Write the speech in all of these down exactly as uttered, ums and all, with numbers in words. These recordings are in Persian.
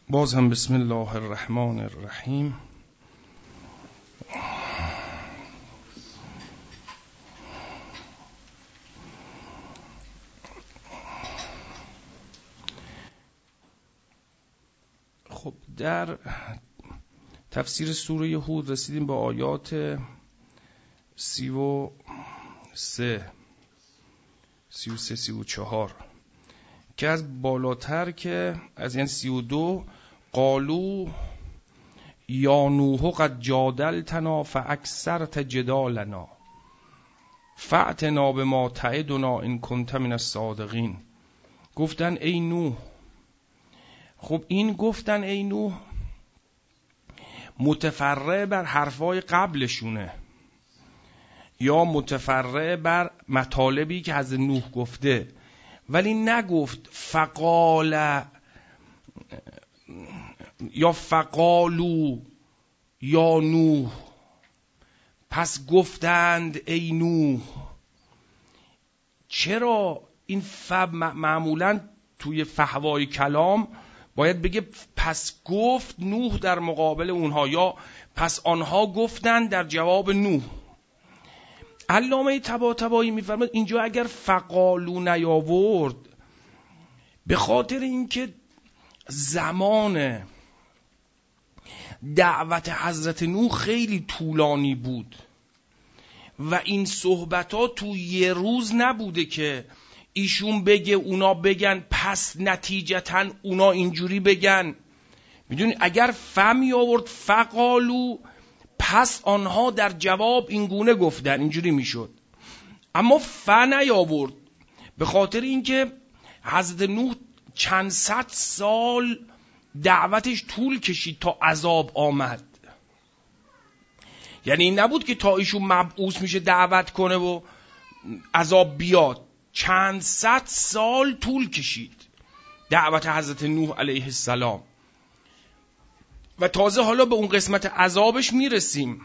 باز هم بسم الله الرحمن الرحیم. خب در تفسیر سوره هود رسیدیم با آیات سی و سه سی و سه سی و چهار که از بالاتر که از یعنی سی و دو قالو یا نوح قد جادلتنا فاکثرت جدالنا فأتنا بما تعدنا ان کنت من الصادقین. گفتن ای نوح. خب این گفتن ای نوح متفرع بر حرفای قبلشونه یا متفرع بر مطالبی که حضرت نوح گفته، ولی نگفت فقال یا فقالو یا نوح، پس گفتند ای نوح. چرا این فب معمولا توی فحوای کلام باید بگه پس گفت نوح در مقابل اونها یا پس آنها گفتند در جواب نوح. علامه طباطبایی میفرماد اینجا اگر فقالو نیاورد به خاطر اینکه زمان دعوت حضرت نوح خیلی طولانی بود و این صحبت ها تو یه روز نبوده که ایشون بگه اونا بگن پس نتیجتا اونا اینجوری بگن. میدونی اگر فمی آورد فقالو پس آنها در جواب اینگونه گفتن اینجوری میشد، اما ف نیاورد به خاطر اینکه حضرت نوح چند صد سال دعوتش طول کشید تا عذاب آمد. یعنی این نبود که تا ایشون مبعوث میشه دعوت کنه و عذاب بیاد، چند صد سال طول کشید دعوت حضرت نوح علیه السلام و تازه حالا به اون قسمت عذابش میرسیم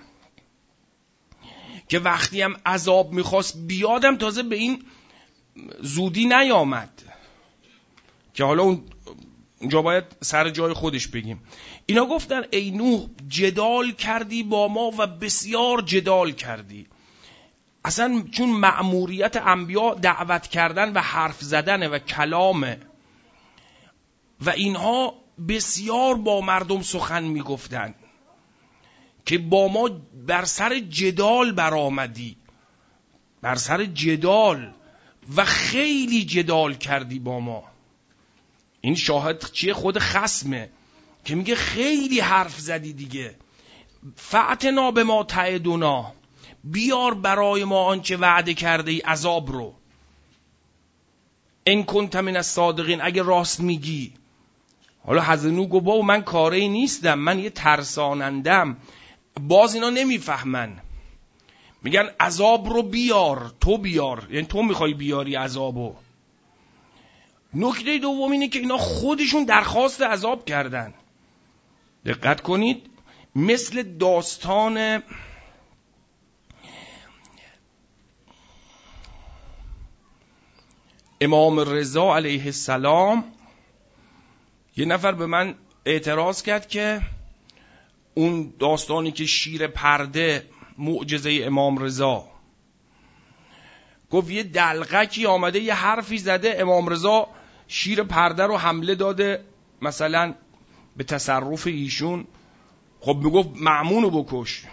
که وقتی هم عذاب میخواست بیادم تازه به این زودی نیامد که حالا اون اونجا باید سر جای خودش بگیم. اینا گفتن ای نوح جدال کردی با ما و بسیار جدال کردی. اصلا چون مأموریت انبیا دعوت کردن و حرف زدن و کلامه و اینها بسیار با مردم سخن میگفتن که با ما بر سر جدال برآمدی، بر سر جدال و خیلی جدال کردی با ما. این شاهد چیه؟ خود خصمه که میگه خیلی حرف زدی دیگه. فأتنا بما تعدنا، بیار برای ما آنچه وعده کرده ای عذاب رو، ان کنت من الصادقین، اگه راست میگی. حالا حضرت نوح گفت بابا من کاری نیستم، من یه ترسانندم. باز اینا نمیفهمن، میگن عذاب رو بیار، تو بیار، یعنی تو میخوای بیاری عذابو. نکته دوم اینه که اینا خودشون درخواست عذاب کردن. دقت کنید مثل داستان امام رضا علیه السلام. یه نفر به من اعتراض کرد که اون داستانی که شیر پرده معجزه امام رضا، گفت یه دلقکی آمده یه حرفی زده، امام رضا شیر پرده رو حمله داده مثلا به تصرف ایشون. خب میگفت مأمون رو بکش.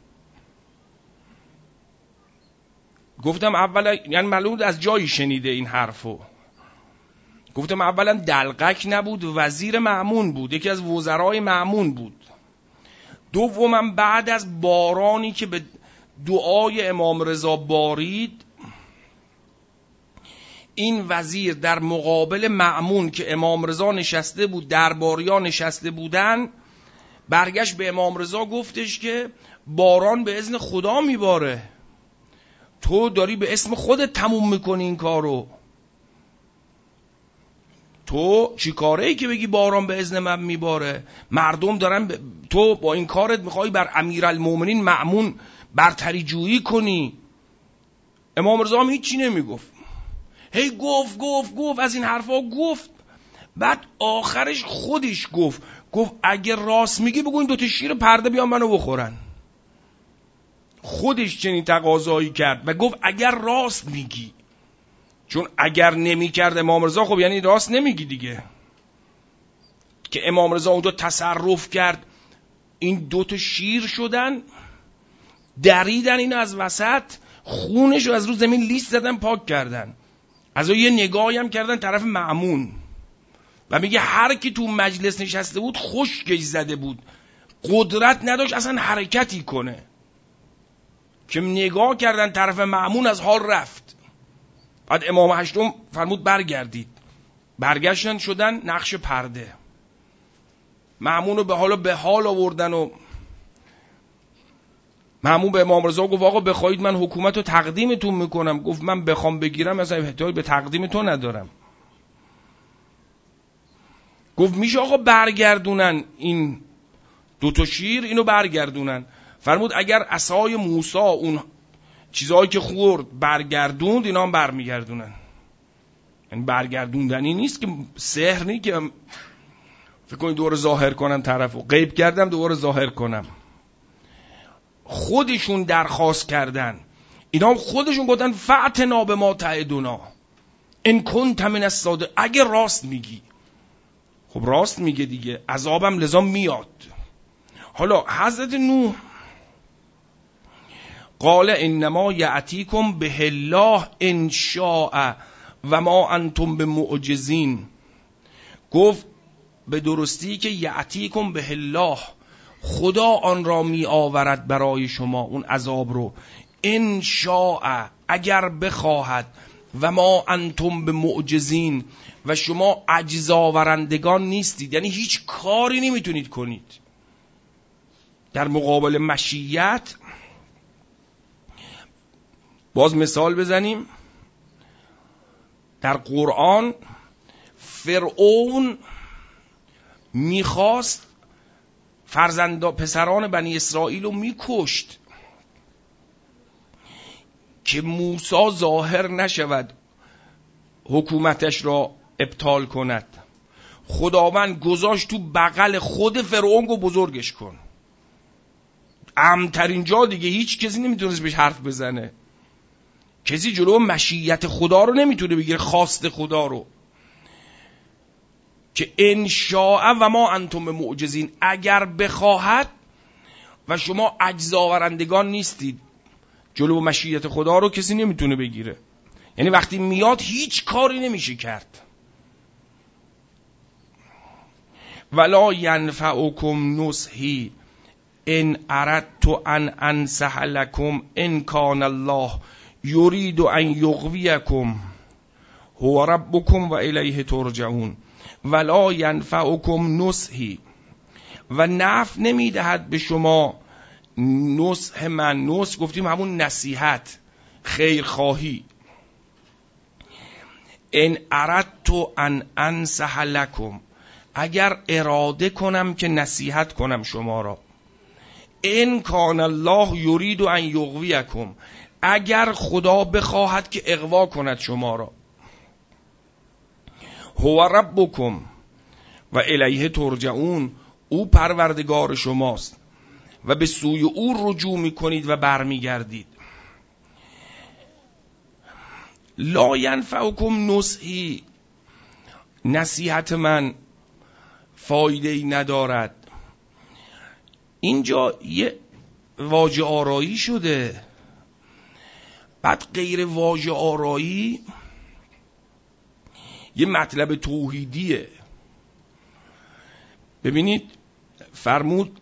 گفتم اولا یعنی معلوم از جایی شنیده این حرفو. گفتم اولا دلقک نبود، وزیر مأمون بود، یکی از وزرای مأمون بود. دوما بعد از بارانی که به دعای امام رضا بارید، این وزیر در مقابل مأمون که امام رضا نشسته بود، درباریا نشسته بودن، برگشت به امام رضا گفتش که باران به اذن خدا میباره، تو داری به اسم خودت تموم میکنی این کارو. تو چی کاره ای که بگی باران به اذن من میباره؟ مردم دارن ب... تو با این کارت میخوای بر امیرالمومنین مأمون برتری جویی کنی. امام رضا هم هیچی نمیگفت، هی گفت گفت گفت از این حرفا گفت. بعد آخرش خودش گفت گفت اگه راست میگی بگو این دوتا شیر پرده بیان منو بخورن. خودش چنین تقاضایی کرد و گفت اگر راست میگی، چون اگر نمیکرد امام رضا خب یعنی راست نمیگی دیگه. که امام رضا اونجا تصرف کرد، این دوتا شیر شدن، دریدن این از وسط، خونش رو از رو زمین لیست زدن پاک کردن. از اون یه نگاهی هم کردن طرف مأمون و میگه هر کی تو مجلس نشسته بود خشکش زده بود، قدرت نداشت اصلا حرکتی کنه. که نگاه کردن طرف مأمون از حال رفت. بعد امام هشتم فرمود برگردید، برگشتن شدن نقش پرده. مأمون رو به حالا به حال آوردن و مأمون به امام رضا گفت آقا بخواید من حکومت رو تقدیمتون میکنم. گفت من بخوام بگیرم اصلا احتیاجی به تقدیم تو ندارم. گفت میشه آقا برگردونن این دوتا شیر، اینو برگردونن. فرمود اگر عصای موسی اون چیزهایی که خورد برگردوند، اینا هم برمیگردونن. یعنی برگردوندنی نیست که سحر نیست که فکر کنید دوباره ظاهر کنم طرفو، غیب کردم دوباره ظاهر کنم. خودشون درخواست کردن، اینا هم خودشون گفتن فأتنا بما تعدنا ان کنت من الصادقین، اگه راست میگی. خب راست میگه دیگه، عذابم لذا میاد. حالا حضرت نوح قال انما یأتیکم به الله ان شاء و ما انتم بمعجزین. گفت به درستی که یأتیکم به الله، خدا آن را می آورد برای شما اون عذاب رو، ان شاء اگر بخواهد، و ما انتم بمعجزین و شما عجز آورندگان نیستید، یعنی هیچ کاری نمیتونید کنید. در مقابل مشیت باز مثال بزنیم. در قرآن فرعون میخواست فرزندا پسران بنی اسرائیل رو میکشت که موسی ظاهر نشود حکومتش را ابطال کند. خداوند گذاشت تو بغل خود فرعون و بزرگش کن. امن‌ترین جا دیگه، هیچ کسی نمیتونست بهش حرف بزنه. کسی جلو مشیت خدا رو نمیتونه بگیره، خواست خدا رو. که ان شاء و ما انتم بمعجزین، اگر بخواهد و شما عجز آورندگان نیستید، جلو مشیت خدا رو کسی نمیتونه بگیره. یعنی وقتی میاد هیچ کاری نمیشه کرد. ولا ینفعکم نصحی ان اردت ان انصح لکم ان کان الله یرید ان یغویکم هو ربکم و الیه ترجعون. ولا ینفعکم نصحی، و نفع نمیدهد به شما نصح من. نصح گفتیم همون نصیحت، خیرخواهی. ان اردت ان انصح لکم، اگر اراده کنم که نصیحت کنم شما را. ان کان الله یرید ان یغویکم، اگر خدا بخواهد که اغوا کند شما را. هو ربکم و الیه ترجعون، او پروردگار شماست و به سوی او رجوع میکنید و برمیگردید. لا ینفعکم نصحی، نصیحت من فایده ای ندارد. اینجا یه واژه آرایی شده، بعد غیر واژه آرایی یه مطلب توحیدیه. ببینید فرمود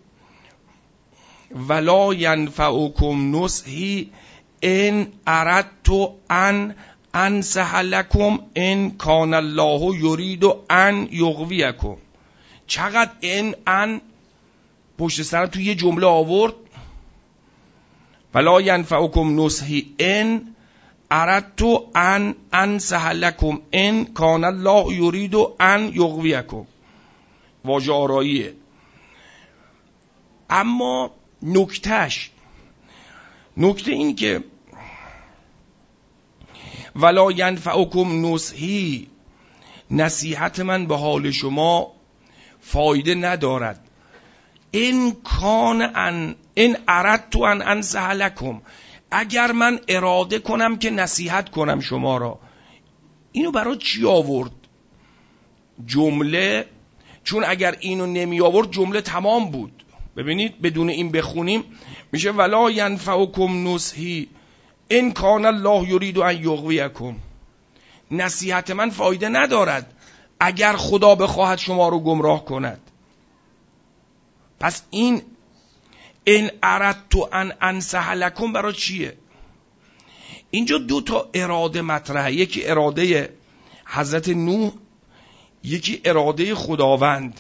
ولا ینفعکم نصحی ان اردت ان انصح لکم ان کان الله یرید ان یغویکم. چقدر ان ان پشت سر تو یه جمله آورد. ولا ینفعکم نصحی ان اردت ان انصح لکم ان کان الله یرید ان یغویکم. واژه آراییه. اما نکتهش نکته این که ولا ینفعکم نصحی، نصیحت من به حال شما فایده ندارد. این کان ان این اردت ان انصح لکم، اگر من اراده کنم که نصیحت کنم شما را. اینو برای چی آورد جمله؟ چون اگر اینو نمی آورد جمله تمام بود. ببینید بدون این بخونیم میشه ولا ینفعکم نصحی ان کان الله یرید ان یغویکم. نصیحت من فایده ندارد اگر خدا بخواهد شما رو گمراه کند. پس این ان اردت ان انصح لکم برای چیه؟ اینجا دو تا اراده مطرحه، یکی اراده حضرت نوح، یکی اراده خداوند.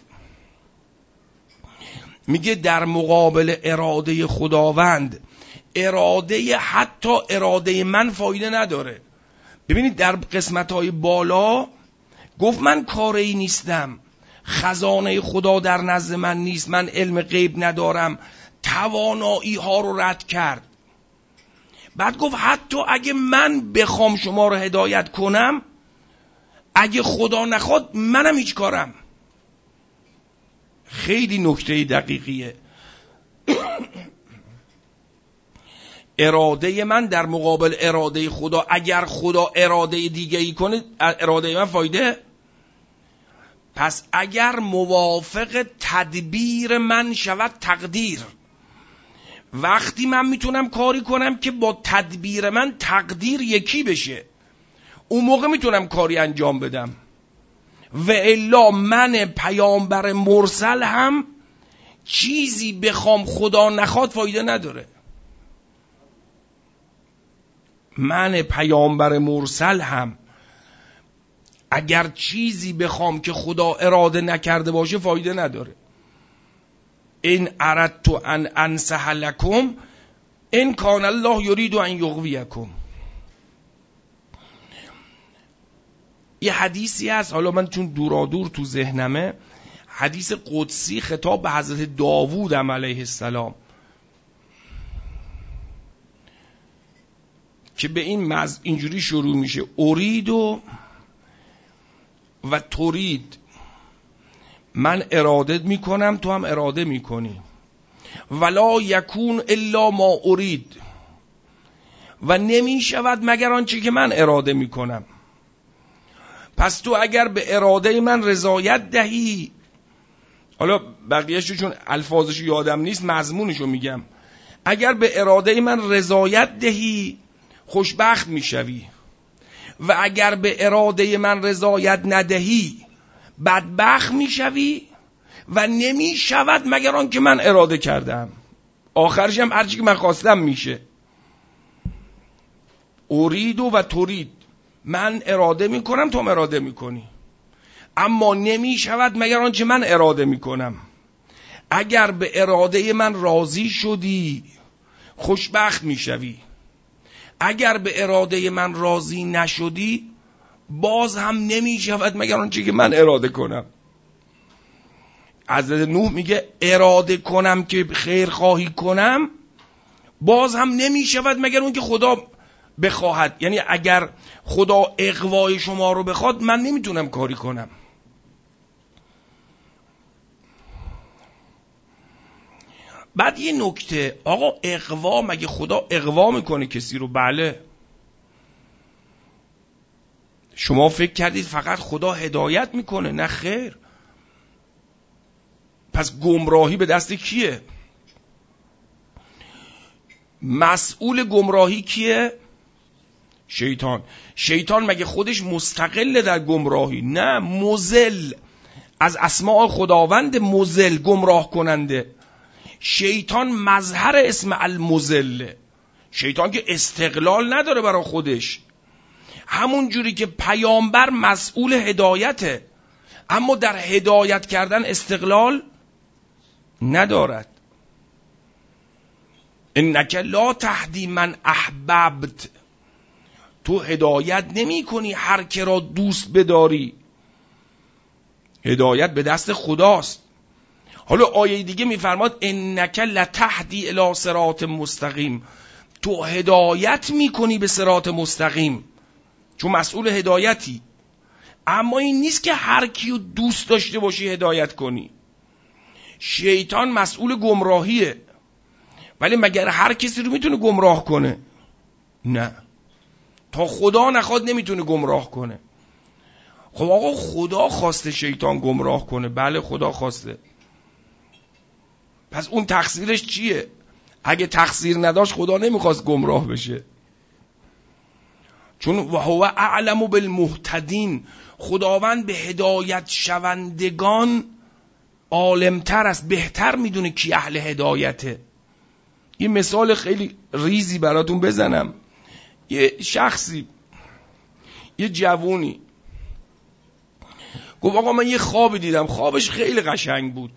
میگه در مقابل اراده خداوند اراده حتی اراده من فایده نداره. ببینید در قسمت‌های بالا گفت من کاری نیستم، خزانه خدا در نزد من نیست، من علم غیب ندارم، توانایی ها رو رد کرد. بعد گفت حتی اگه من بخوام شما رو هدایت کنم، اگه خدا نخواد منم هیچ کارم. خیلی نکته دقیقیه. اراده من در مقابل اراده خدا، اگر خدا اراده دیگه ای کنه اراده من فایده. پس اگر موافق تدبیر من شود تقدیر، وقتی من میتونم کاری کنم که با تدبیر من تقدیر یکی بشه، اون موقع میتونم کاری انجام بدم. و الا من پیامبر مرسل هم چیزی بخوام خدا نخواد فایده نداره. من پیامبر مرسل هم اگر چیزی بخوام که خدا اراده نکرده باشه فایده نداره. این اردت ان انصح لکم ان کان الله یرید ان یغویکم. یه حدیثی هست، حالا من چون دورا دور تو ذهنمه، حدیث قدسی خطاب به حضرت داوود علیه السلام که به این مز اینجوری شروع میشه: ارید و و ترید، من اراده میکنم تو هم اراده میکنی، ولا یکون الا ما ارید، و نمیشود مگر آنچه که من اراده میکنم. پس تو اگر به اراده من رضایت دهی، حالا بقیه‌شو چون الفاظشو یادم نیست مضمونشو میگم، اگر به اراده من رضایت دهی خوشبخت میشوی، و اگر به اراده من رضایت ندهی بدبخت میشوی و نمیشود مگر آن که من اراده کردم. آخرش هم هرچی که من خواستم میشه. ارید و ترید، من اراده میکنم تو هم اراده میکنی، اما نمیشود مگر آن چه من اراده میکنم. اگر به اراده من راضی شدی خوشبخت میشوی، اگر به اراده من راضی نشدی باز هم نمیشود مگر آنچه که من اراده کنم. حضرت نوح میگه اراده کنم که خیر خواهی کنم باز هم نمیشود مگر اون که خدا بخواهد. یعنی اگر خدا اغوای شما رو بخواد من نمیتونم کاری کنم. بعد یه نکته، آقا اغوا، مگه خدا اغوا میکنه کسی رو؟ بله. شما فکر کردید فقط خدا هدایت میکنه؟ نه خیر. پس گمراهی به دست کیه؟ مسئول گمراهی کیه؟ شیطان. شیطان مگه خودش مستقله در گمراهی؟ نه، مضل، از اسماء خداوند مضل، گمراه کننده. شیطان مظهر اسم المضل. شیطان که استقلال نداره برای خودش، همون جوری که پیامبر مسئول هدایته اما در هدایت کردن استقلال ندارد. انک لا تهدی من احببت، تو هدایت نمی کنی هر که را دوست بداری. هدایت به دست خداست. حالا آیه دیگه میفرماد انک لتهدی الی صراط مستقیم، تو هدایت میکنی به صراط مستقیم چون مسئول هدایتی، اما این نیست که هر کیو دوست داشته باشی هدایت کنی. شیطان مسئول گمراهیه، ولی مگر هر کسی رو میتونه گمراه کنه؟ نه، تا خدا نخواد نمیتونه گمراه کنه. خب آقا خدا خواسته شیطان گمراه کنه؟ بله خدا خواسته. پس اون تقصیرش چیه؟ اگه تقصیر نداشت خدا نمیخواست گمراه بشه. چون هو اعلم بالمهتدین، خداوند به هدایت شوندگان عالمتر است، بهتر میدونه کی اهل هدایته. یه مثال خیلی ریزی براتون بزنم. یه شخصی، یه جوونی گفت آقا من یه خوابی دیدم، خوابش خیلی قشنگ بود.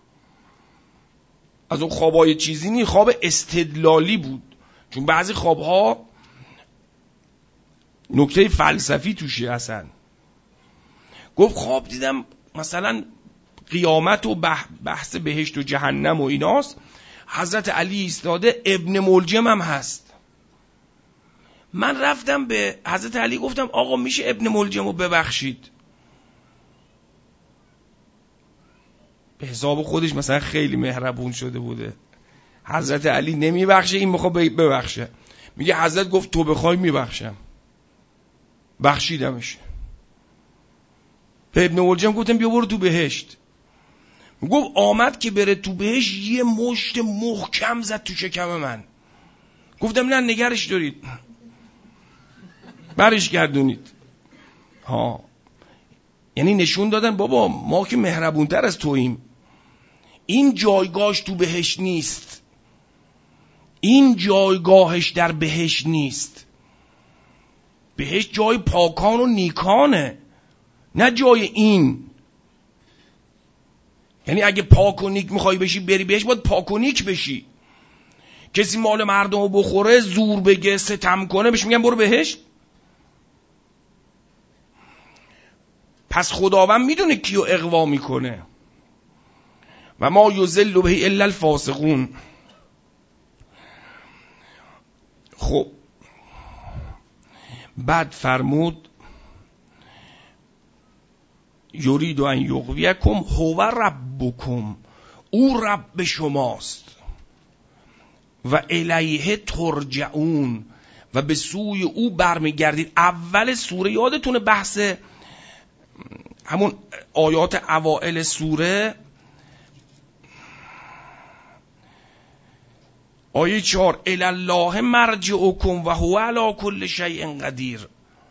از اون خوابای چیزی نی، خواب استدلالی بود، چون بعضی خوابها نکته فلسفی توشه اصلا. گفت خواب دیدم مثلا قیامت و بحث بهشت و جهنم و ایناست، حضرت علی ایستاده، ابن ملجم هم هست. من رفتم به حضرت علی گفتم آقا میشه ابن ملجم رو ببخشید؟ به حساب خودش مثلا خیلی مهربون شده بوده. حضرت علی نمیبخشه، این میخواد ببخشه. میگه حضرت گفت تو بخوای میبخشم. بخشیدمش. به ابن ملجم گفتم بیا برو تو بهشت. گفت آمد که بره تو بهشت، یه مشت محکم زد تو شکم من. گفتم نه نگرش دارید، برش گردونید. ها، یعنی نشون دادن بابا ما که مهربونتر از توییم. این جایگاهش تو بهشت نیست، این جایگاهش در بهشت نیست. بهشت جای پاکان و نیکانه، نه جای این. یعنی اگه پاک و نیک میخوای بشی بری بهشت، باید پاک و نیک بشی. کسی مال مردم رو بخوره، زور بگه، ستم کنه، بهش میگن برو بهشت؟ پس خداوند میدونه کیو اغوا میکنه. و ما یضل به الا الفاسقون. خب بعد فرمود یرید ان یغویکم هو ربکم، او رب شماست. و الیه ترجعون، و به سوی او برمیگردید. اول سوره یادتونه بحث همون آیات اوائل سوره، آیه چهار الی الله مرجعکم و هو علی کل شیء قدیر.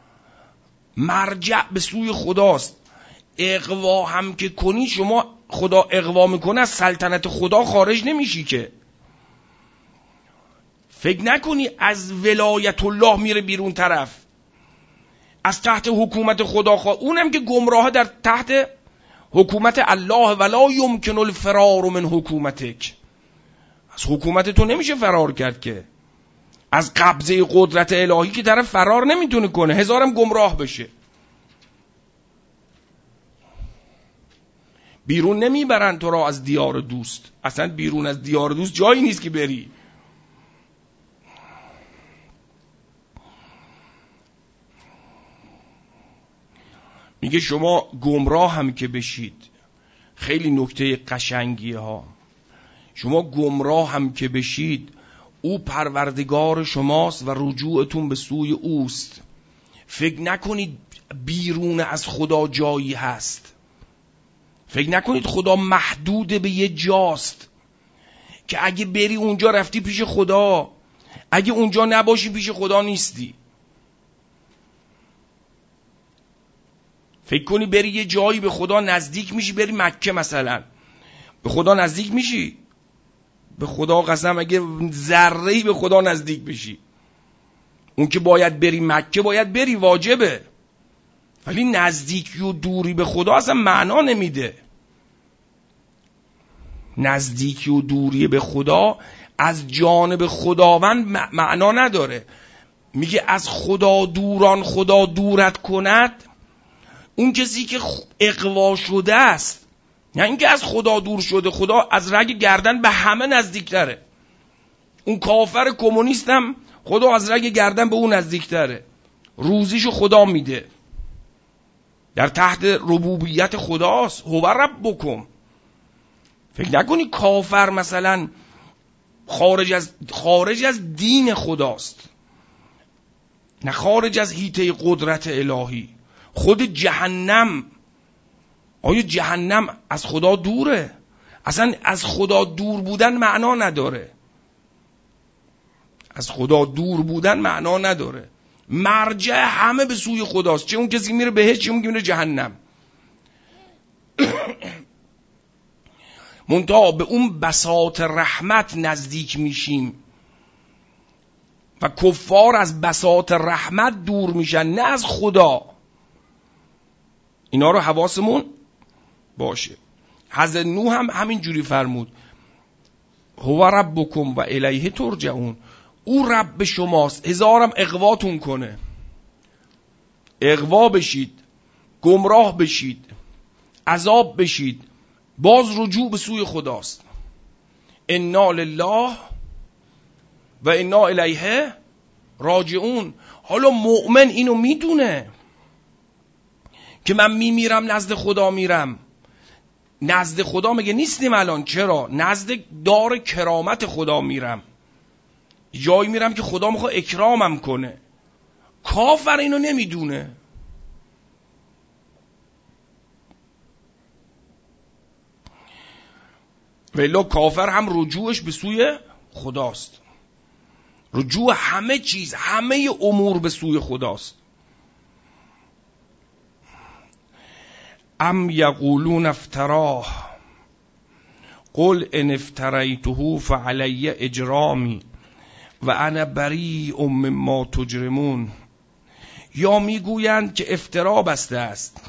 مرجع به سوی خداست. اغوا هم که کنی، شما خدا اغوا میکنه، از سلطنت خدا خارج نمیشی که. فکر نکنی از ولایت الله میره بیرون طرف، از تحت حکومت خدا خواه. اونم که گمراه در تحت حکومت الله، ولا یمکن الفرار من حکومتک. از حکومت تو نمیشه فرار کرد که. از قبضه قدرت الهی که طرف فرار نمیتونه کنه، هزارم گمراه بشه. بیرون نمیبرن تو را از دیار دوست. اصلا بیرون از دیار دوست جایی نیست که بری. میگه شما گمراه هم که بشید، خیلی نکته قشنگیه ها، شما گمراه هم که بشید، او پروردگار شماست و رجوعتون به سوی اوست. فکر نکنید بیرون از خدا جایی هست. فکر نکنید خدا محدود به یه جاست که اگه بری اونجا رفتی پیش خدا، اگه اونجا نباشی پیش خدا نیستی. فکر کنی بری یه جایی به خدا نزدیک میشی، بری مکه مثلا، به خدا نزدیک میشی؟ به خدا قسم اگه ذره‌ای به خدا نزدیک بشی. اون که باید بری مکه، باید بری، واجبه. ولی نزدیکی و دوری به خدا اصلا معنا نمیده. نزدیکی و دوری به خدا از جانب خداوند معنا نداره. میگه از خدا دوران خدا دورت کند، اون کسی که اغوا شده است. نه اینکه از خدا دور شده، خدا از رگ گردن به همه نزدیکتره. اون کافر کمونیست هم خدا از رگ گردن به اون نزدیکتره. روزیشو خدا میده. در تحت ربوبیت خداست. هو ربکم. فکر نکنی کافر مثلا خارج از خارج از دین خداست، نه خارج از حیطه قدرت الهی. خود جهنم، آیا جهنم از خدا دوره؟ اصلا از خدا دور بودن معنا نداره. از خدا دور بودن معنا نداره. مرجع همه به سوی خداست، چه اون کسی میره بهشت چه اون که میره جهنم. منتها به اون بساط رحمت نزدیک میشیم و کفار از بساط رحمت دور میشن، نه از خدا. اینا رو حواسمون باشه. حضرت نوح هم همین جوری فرمود هو ربکم و الیه ترجعون. او رب شماست، هزارم اغواتون کنه، اغوا بشید، گمراه بشید، عذاب بشید، باز رجوع به سوی خداست. انا لله و انا الیه راجعون. حالا مؤمن اینو میدونه که من میمیرم نزد خدا میرم. نزد خدا مگه نیستیم الان؟ چرا؟ نزد دار کرامت خدا میرم، جایی میرم که خدا میخواد اکرامم کنه. کافر اینو نمیدونه. ولی کافر هم رجوعش به سوی خداست. رجوع همه چیز، همه امور به سوی خداست. ام یقولون افتراه قل ان افتریته فعلی اجرامی و انا بریء مما تجرمون. یا میگویند که افترا بسته است،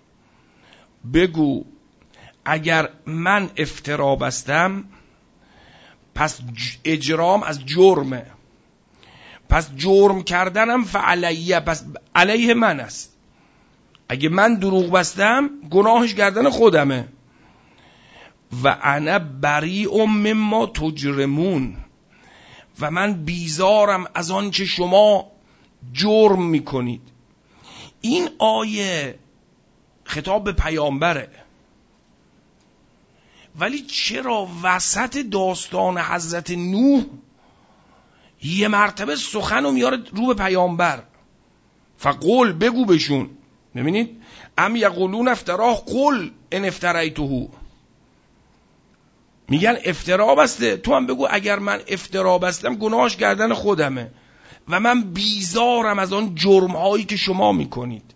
بگو اگر من افترا بستم پس اجرام از جرمه، پس جرم کردنم فعلیه، پس علیه من است. اگه من دروغ بستم گناهش کردن خودمه. و انا بریء مما تجرمون، و من بیزارم از آن چه شما جرم میکنید. این آیه خطاب به پیامبره، ولی چرا وسط داستان حضرت نوح یه مرتبه سخن رو میاره رو به پیامبر؟ فقل، بگو بشون. ببینید، ام یقولون افتراه قل ان افتریته. میگن افترا بسته، تو هم بگو اگر من افترا بستم گناهش کردن خودمه و من بیزارم از آن جرم هایی که شما میکنید.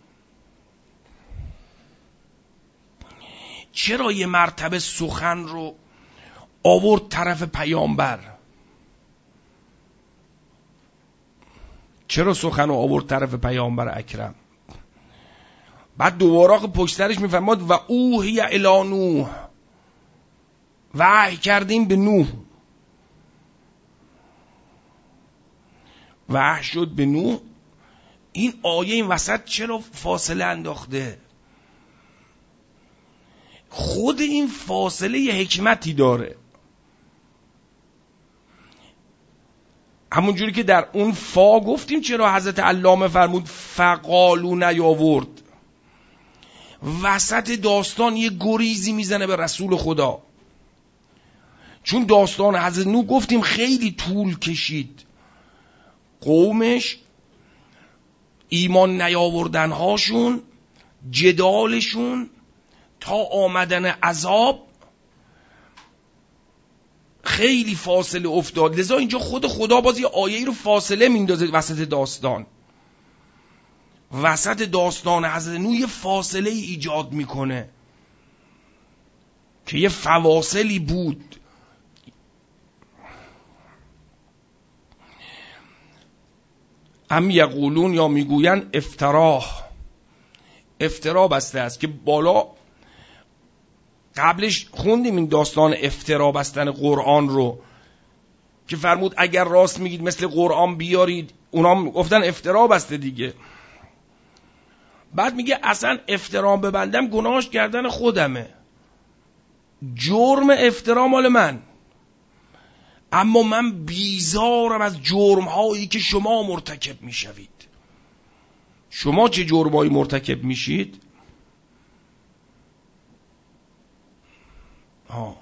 چرا یه مرتبه سخن رو آورد طرف پیامبر؟ چرا سخن رو آورد طرف پیامبر اکرم؟ بعد دوباره پشت سرش میفرماد و اوحی الی نوح، وحی کردیم به نوح. وحی شد به نوح. این آیه این وسط چرا فاصله انداخته؟ خود این فاصله یه حکمتی داره. همون جوری که در اون فا گفتیم چرا حضرت علامه فرمود فقالو نیاورد. وسط داستان یه گریزی میزنه به رسول خدا، چون داستان حضرت نوح گفتیم خیلی طول کشید. قومش ایمان نیاوردن هاشون، جدالشون تا آمدن عذاب خیلی فاصله افتاد. لذا اینجا خود خدا باز یه آیه رو فاصله میندازه وسط داستان. وسط داستان حضرت نوح یه فاصله ایجاد میکنه که یه فواصلی بود. ام یقولون، یا میگوین افتراه، افترا بسته است. که بالا قبلش خوندیم این داستان افترا بستن قرآن رو که فرمود اگر راست میگید مثل قرآن بیارید. اونا گفتن افترا بسته دیگه. بعد میگه اصلا افترا ببندم گناهش کردن خودمه، جرم افترا مال من، اما من بیزارم از جرم هایی که شما مرتکب میشوید. شما چه جرم هایی مرتکب میشید؟ ها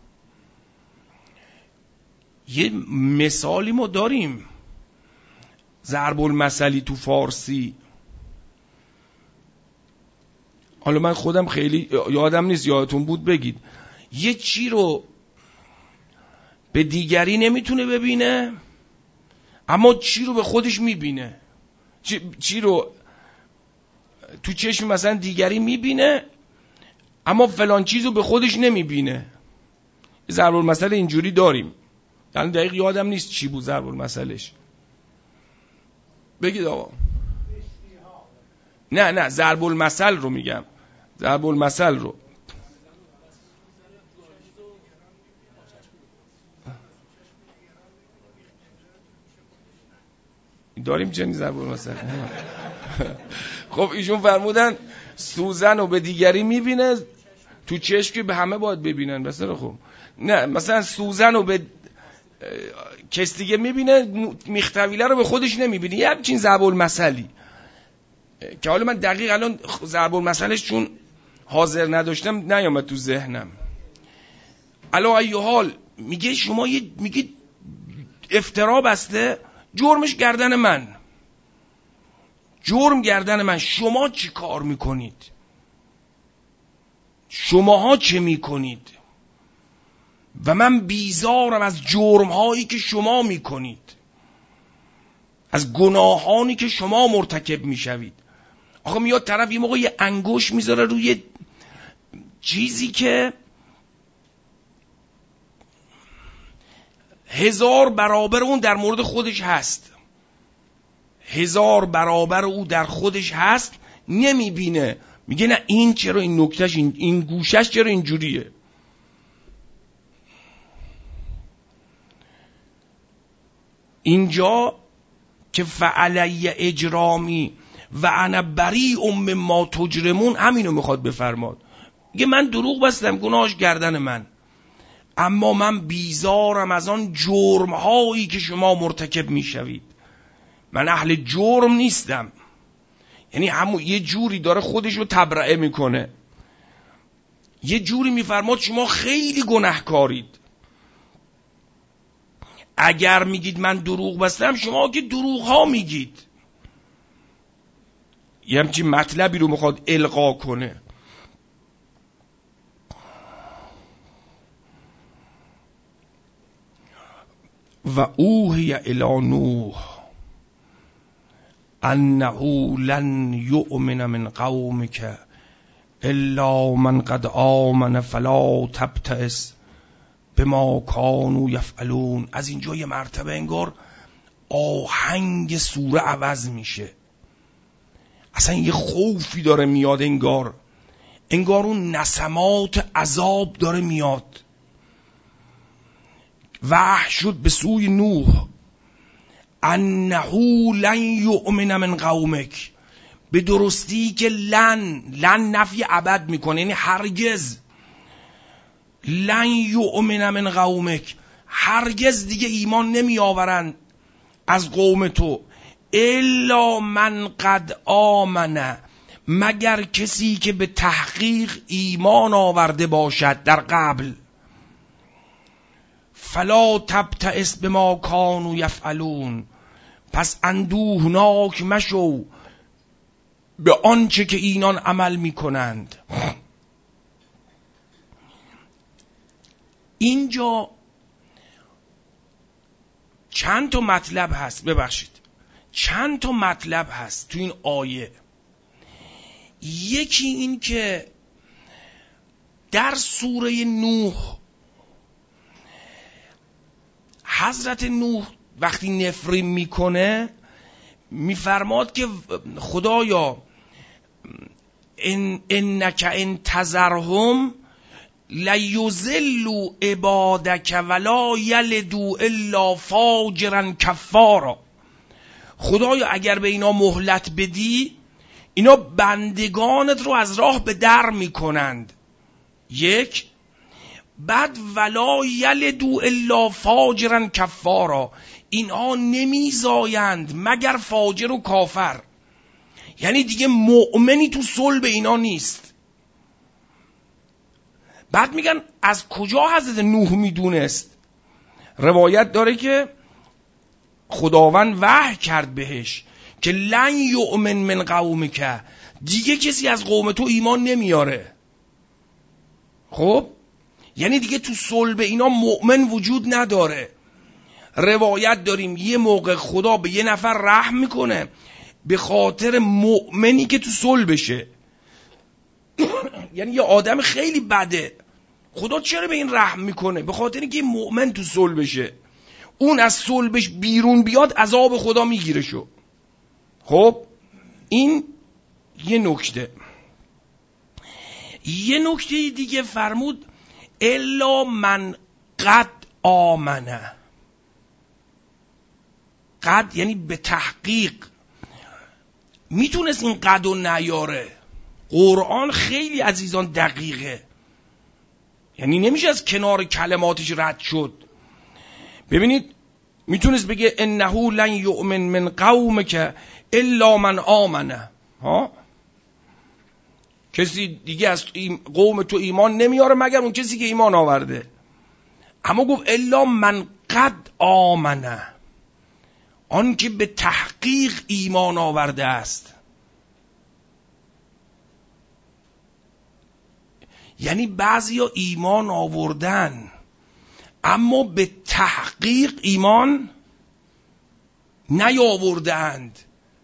یه مثالی ما داریم، ضرب المثلی تو فارسی. حالا من خودم خیلی یادم نیست، یادتون بود بگید. یه چی رو به دیگری نمیتونه ببینه اما چی رو به خودش میبینه، چی, چی رو تو چشم مثلا دیگری میبینه اما فلان چیز رو به خودش نمیبینه. ضرب المثل اینجوری داریم، یعنی دقیق یادم نیست چی بود ضرب المثلش. بگید آقا. نه نه ضرب المثل رو میگم، ضرب المثل رو. داریم چنین ضرب المثل. خب ایشون فرمودن سوزن رو به دیگری میبینه، تو چشم که به همه باید ببینن بسیار خوب. نه مثلا سوزن رو به کس دیگه میبینه، میختویله رو به خودش نمیبینه. یه همچین ضرب المثلی که حالا من دقیق الان ضرب المثلش چون حاضر نداشتم نیامد تو ذهنم. علا ای حال میگه شما یه میگه افترا بسته، جرمش گردن من، جرم گردن من. شما چی کار میکنید؟ شماها چه میکنید؟ و من بیزارم از جرم هایی که شما میکنید، از گناهانی که شما مرتکب میشوید. آخه میاد طرف یه موقع یه انگوش میذاره روی چیزی که هزار برابر اون در مورد خودش هست، هزار برابر او در خودش هست، نمیبینه. میگه نه این چرا این نکتهش این, این گوشش چرا اینجوریه. اینجا که فعلی اجرامی و انا بریء مما تجرمون همینو میخواد بفرماد. میگه من دروغ بستم، گناهش گردن من، اما من بیزارم از آن جرم هایی که شما مرتکب میشوید. من اهل جرم نیستم. یعنی همون یه جوری داره خودشو تبرئه میکنه، یه جوری میفرماد شما خیلی گناهکارید. اگر میگید من دروغ بستم، شما که دروغ ها میگید. یه همچین مطلبی رو میخواد القا کنه. و اوحی الی نوح انه لن یؤمن من قومک الا من قد آمن فلا تبتئس بما کانوا یفعلون. از اینجا یه مرتبه انگار آهنگ سوره عوض میشه، اصلا یه خوفی داره میاد، انگار انگار اون نسمات عذاب داره میاد. وحی شد به سوی نوح انه لن یؤمن من قومک، به درستی که لن لن نفی ابد میکنه، یعنی هرگز. لن یؤمن من قومک، هرگز دیگه ایمان نمی آورند از قوم تو. الا من قد آمن، مگر کسی که به تحقیق ایمان آورده باشد در قبل. فلا تبتئس بما کانوا یفعلون، پس اندوهناک مشو به آنچه که اینان عمل میکنند. اینجا چند تا مطلب هست، ببخشید چند تا مطلب هست تو این آیه. یکی این که در سوره نوح حضرت نوح وقتی نفرین میکنه میفرماد که خدایا ان انک ان تذرهم لیضلوا عبادک ولا یلدوا الا فاجرا کفارا. خدایا اگر به اینا مهلت بدی، اینا بندگانت رو از راه به در میکنند. یک. بعد ولا یلدوا الا فاجرا کفارا، اینها نمیزایند مگر فاجر و کافر. یعنی دیگه مؤمنی تو صلب اینا نیست. بعد میگن از کجا حضرت نوح میدونست؟ روایت داره که خداوند وحی کرد بهش که لن یؤمن من قومک، دیگه کسی از قوم تو ایمان نمیاره. خب یعنی دیگه تو صلب اینا مؤمن وجود نداره. روایت داریم یه موقع خدا به یه نفر رحم میکنه به خاطر مؤمنی که تو صلبشه. یعنی یه آدم خیلی بده، خدا چرا به این رحم میکنه؟ به خاطر اینکه مؤمن تو صلبشه، اون از صلبش بیرون بیاد عذاب خدا میگیره شو. خب این یه نکته. یه نکته دیگه فرمود الا من قد آمنه. قد یعنی به تحقیق. میتونست این قد و نیاره. قرآن خیلی عزیزان دقیقه، یعنی نمیشه از کنار کلماتش رد شد. ببینید میتونست بگه انه لن یؤمن من قومک الا من آمنه، ها کسی دیگه از قوم تو ایمان نمیاره مگر اون کسی که ایمان آورده. اما گفت الا من قد آمنه، آن که به تحقیق ایمان آورده است. یعنی بعضیا ایمان آوردن اما به تحقیق ایمان نیاوردند.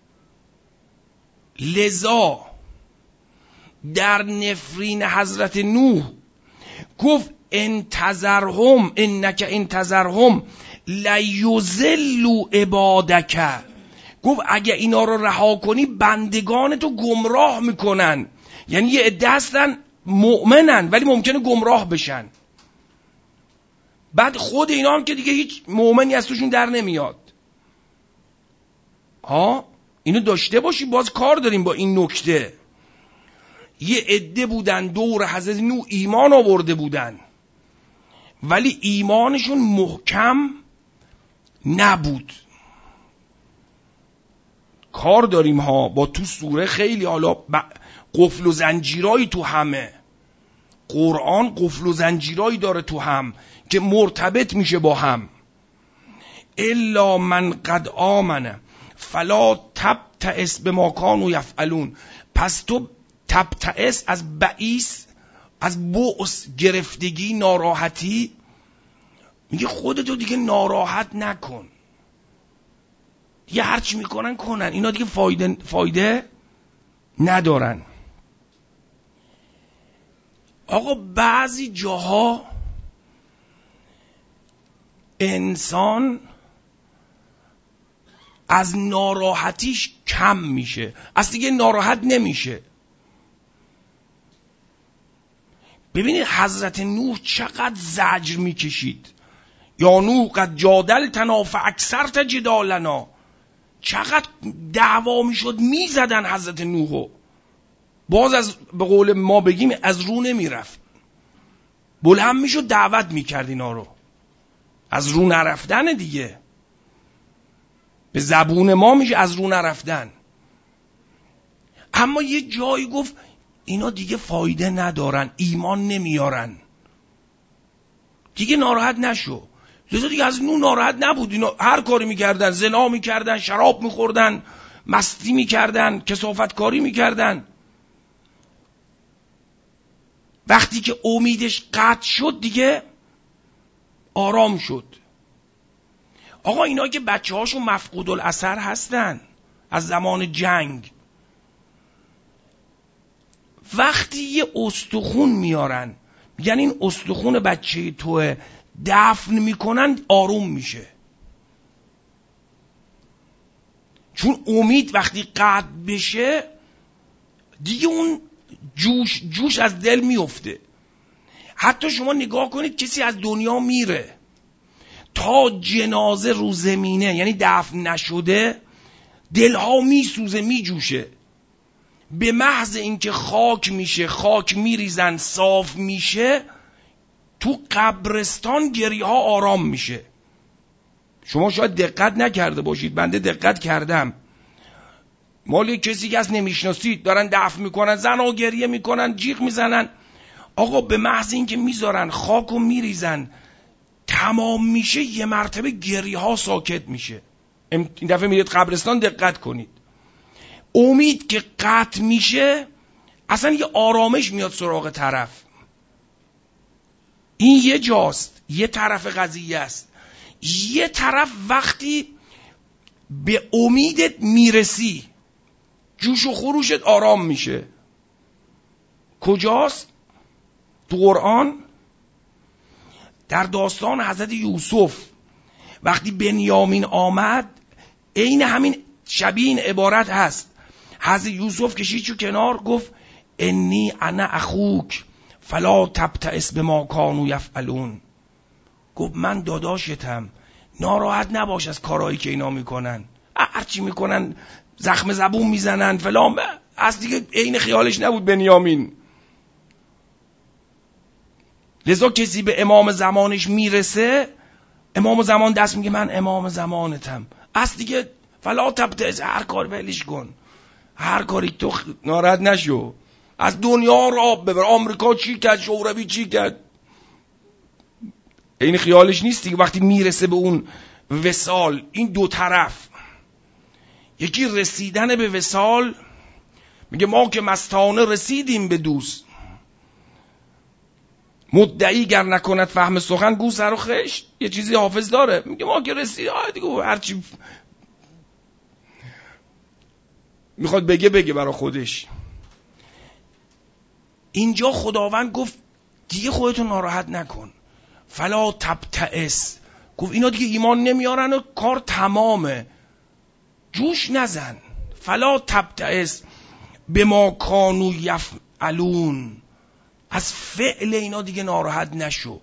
لذا در نفرین حضرت نوح گفت انتظرهم انک انتظرهم لیضلوا عبادک، گفت اگه اینا رو رها کنی بندگان تو گمراه میکنن. یعنی یه عده هستن مؤمنن ولی ممکنه گمراه بشن. بعد خود اینا هم که دیگه هیچ مؤمنی از توشون در نمیاد. ها اینو داشته باشی، باز کار داریم با این نکته. یه عده بودن دور حضرت نوح ایمان آورده بودن ولی ایمانشون محکم نبود. کار داریم ها با تو سوره خیلی، حالا قفل و زنجیرایی تو همه. قرآن قفل و زنجیرایی داره تو هم که مرتبط میشه با هم. الا من قد آمنه فلا تبتئس بما کانوا یفعلون. پس تو تبتئس از بئیس، از بؤس، گرفتگی، ناراحتی، میگه خودتو دیگه ناراحت نکن، دیگه هرچی میکنن کنن، اینا دیگه فایده فایده ندارن. آقا بعضی جاها انسان از ناراحتیش کم میشه، از دیگه ناراحت نمیشه. ببینید حضرت نوح چقدر زجر میکشید. یا نوح قد جادلتنا فاکثرت جدالنا. چقدر دعوا میشد، میزدن حضرت نوحو، باز از به قول ما بگیم از رو نمیرفت. بلند میشد دعوت میکرد اینا رو، از رو نرفتن دیگه. به زبون ما میشه از رو نرفتن. اما یه جایی گفت اینا دیگه فایده ندارن، ایمان نمیارن، دیگه ناراحت نشو. لذا دیگه از نوح ناراحت نبود. اینا هر کاری میکردن، زنا میکردن، شراب میخوردن، مستی میکردن، کثافت کاری میکردن. وقتی که امیدش قطع شد دیگه آرام شد. آقا اینا که بچه هاشون مفقود الاثر هستن از زمان جنگ، وقتی یه استخون میارن میگن این استخون بچه توه، دفن میکنن، آروم میشه. چون امید وقتی قطع بشه دیگه اون جوش جوش از دل میفته. حتی شما نگاه کنید کسی از دنیا میره تا جنازه رو زمینه، یعنی دفن نشده، دلها میسوزه، میجوشه. به محض اینکه خاک میشه، خاک میریزن، صاف میشه، تو قبرستان گریه ها آرام میشه. شما شاید دقت نکرده باشید، بنده دقت کردم. مالی کسی که از نمیشناسید دارن دفن میکنن، زن ها گریه میکنن، جیغ میزنن. آقا به محض این که میذارن خاک و میریزن تمام میشه، یه مرتبه گریه ها ساکت میشه. این دفعه میرید قبرستان دقت کنید، امید که قطع میشه اصلا یه آرامش میاد سراغ طرف. این یه جاست، یه طرف قضیه است. یه طرف وقتی به امیدت میرسی جوش و خروشت آرام میشه. کجاست؟ تو قرآن در داستان حضرت یوسف وقتی بنیامین آمد، عین همین شبیه این عبارت هست. حضرت یوسف کشید چو کنار، گفت انی انا اخوک فلا تبتئس بما کانوا یفعلون. گفت من داداشتم، ناراحت نباش از کارهایی که اینا میکنن، هرچی میکنن زخم زبون میزنن فلان. از دیگه عین خیالش نبود بنیامین. لذا کسی به امام زمانش میرسه، امام زمان دست میگه من امام زمانتم، از دیگه فلا تبتئس، هر کار ولش کن، هر کاری تو خ... ناراحت نشو، از دنیا را ببر. آمریکا چی کرد، شوروی چی کرد، این خیالش نیست دیگه. وقتی میرسه به اون وصال، این دو طرف، یکی رسیدن به وصال، میگه ما که مستانه رسیدیم به دوست، مدعی گر نکند فهم سخن گو سر و خشت. یه چیزی حافظ داره، میگه ما که رسیدیم دیگه، هرچی میخواد بگه بگه برا خودش. اینجا خداوند گفت دیگه خودتون ناراحت نکن، فلا تبتئس. گفت اینا دیگه ایمان نمیارن و کار تمامه، جوش نزن. فلا تبتئس بما کانوا یفعلون، از فعل اینا دیگه ناراحت نشو.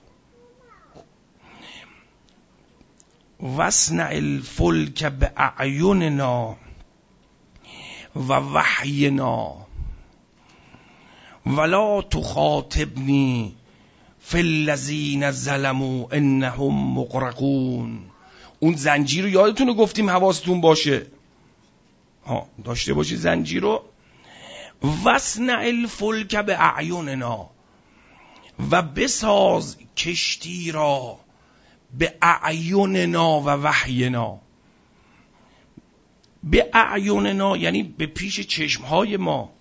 واصنع الفلک باعیننا و وحینا ولا تخاطبنی فی الذین ظلموا انهم مغرقون. اون زنجیر رو یادتونه گفتیم حواستون باشه، ها داشته باشی زنجیر رو. واصنع الفلک باعیننا، و بساز کشتی را به اعیننا و وحینا. به اعیننا یعنی به پیش چشمهای ما،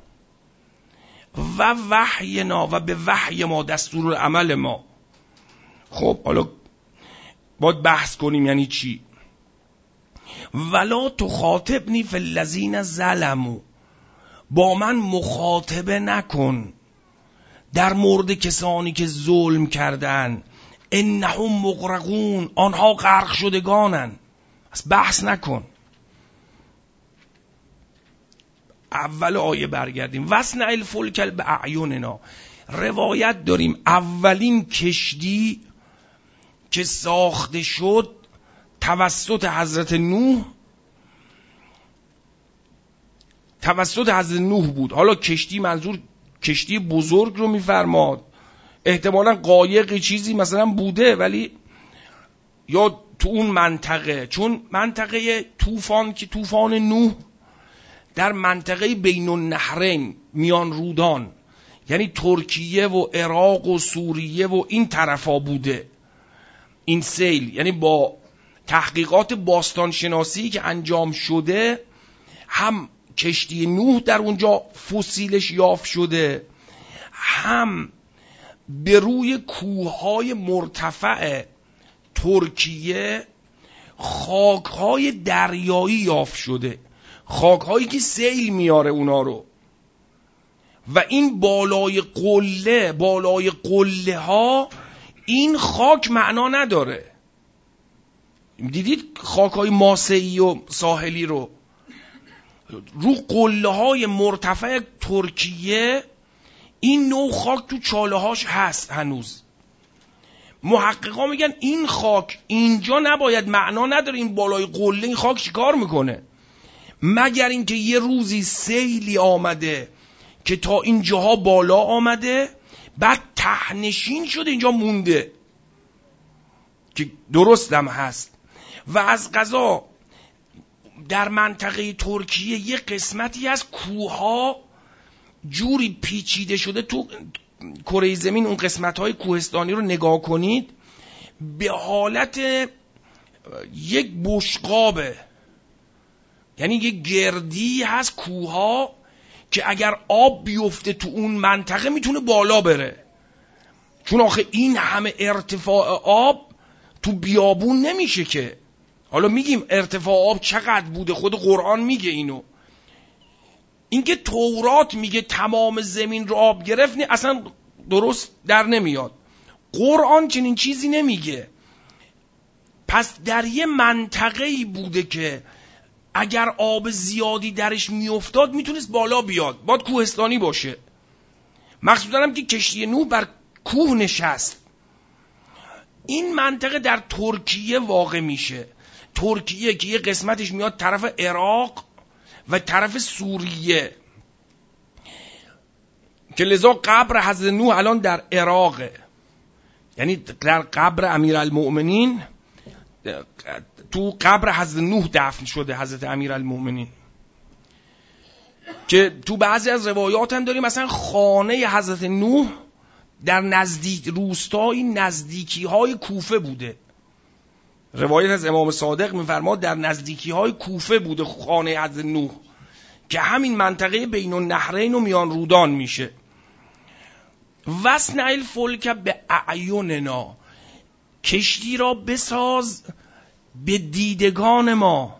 و وحینا و به وحی ما، دستور عمل ما. خب حالا باید بحث کنیم یعنی چی. ولا تخاطبنی فی الذین ظلموا، با من مخاطبه نکن در مورد کسانی که ظلم کردن، انهم مغرقون، آنها غرق شدگانن، از بحث نکن. اول آیه برگردیم. واصنع الفلک باعیننا، روایت داریم اولین کشتی که ساخته شد توسط حضرت نوح توسط حضرت نوح بود. حالا کشتی منظور کشتی بزرگ رو میفرماد، احتمالاً قایق چیزی مثلا بوده، ولی یا تو اون منطقه، چون منطقه طوفان که طوفان نوح در منطقه بین النهرین، میان رودان، یعنی ترکیه و عراق و سوریه و این طرفا بوده این سیل. یعنی با تحقیقات باستانشناسی که انجام شده، هم کشتی نوح در اونجا فسیلش یافت شده، هم به روی کوههای مرتفع ترکیه خاکهای دریایی یافت شده، خاکهایی که سیل میاره اونا رو. و این بالای قله بالای قله ها این خاک معنا نداره. دیدید خاکهای ماسه‌ای و ساحلی رو رو قله های مرتفع ترکیه، این نوع خاک تو چاله هاش هست هنوز. محققا میگن این خاک اینجا نباید، معنا نداره این بالای قله این خاک چیکار میکنه، مگر اینکه یه روزی سیلی آمده که تا اینجاها بالا آمده، بعد تهنشین شده اینجا مونده، که درستم هست. و از قضا در منطقه ترکیه یه قسمتی از کوها جوری پیچیده شده، تو کره زمین اون قسمت‌های کوهستانی رو نگاه کنید، به حالت یک بشقابه، یعنی یک گردی هست کوها که اگر آب بیفته تو اون منطقه میتونه بالا بره، چون آخه این همه ارتفاع آب تو بیابون نمیشه که. حالا میگیم ارتفاع آب چقدر بوده، خود قرآن میگه اینو. اینکه تورات میگه تمام زمین رو آب گرفت اصلا درست در نمیاد. قرآن چنین چیزی نمیگه. پس در یه منطقه‌ای بوده که اگر آب زیادی درش میافتاد میتونست بالا بیاد، باید کوهستانی باشه. مخصوصا هم که کشتی نوح بر کوه نشست. این منطقه در ترکیه واقع میشه. ترکیه که یه قسمتش میاد طرف عراق و طرف سوریه، که لذا قبر حضرت نوح الان در عراقه، یعنی در قبر امیرالمؤمنین، تو قبر حضرت نوح دفن شده حضرت امیرالمؤمنین. که تو بعضی از روایات هم داریم مثلا خانه حضرت نوح در نزدیک روستایی نزدیکی های کوفه بوده. روایت از امام صادق میفرماد در نزدیکی های کوفه بوده خانه حضرت نوح، که همین منطقه بین النهرین و میان رودان میشه. وصنع الفلک به اعیننا، کشتی را بساز به دیدگان ما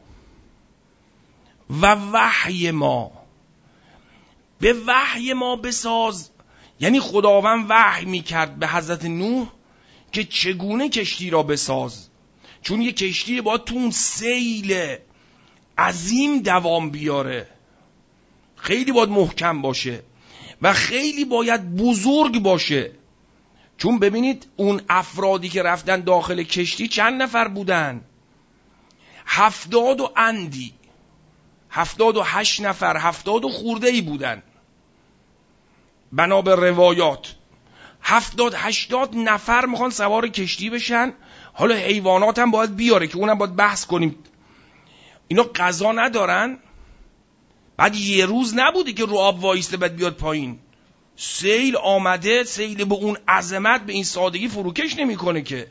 و وحی ما. به وحی ما بساز یعنی خداوند وحی میکرد به حضرت نوح که چگونه کشتی را بساز، چون یه کشتی باید تو اون سیل عظیم دوام بیاره، خیلی باید محکم باشه و خیلی باید بزرگ باشه. چون ببینید اون افرادی که رفتن داخل کشتی چند نفر بودن؟ هفتاد و اندی، هفتاد و هشت نفر، هفتاد و خورده ای بودن بنا به روایات. هفتاد هشتاد نفر میخوان سوار کشتی بشن. حالا حیوانات هم باید بیاره که اونم باید بحث کنیم. اینا غذا ندارن، بعد یه روز نبوده که رو آب وایسته بعد بیاد پایین. سیل آمده، سیل به اون عظمت به این سادگی فروکش نمیکنه که.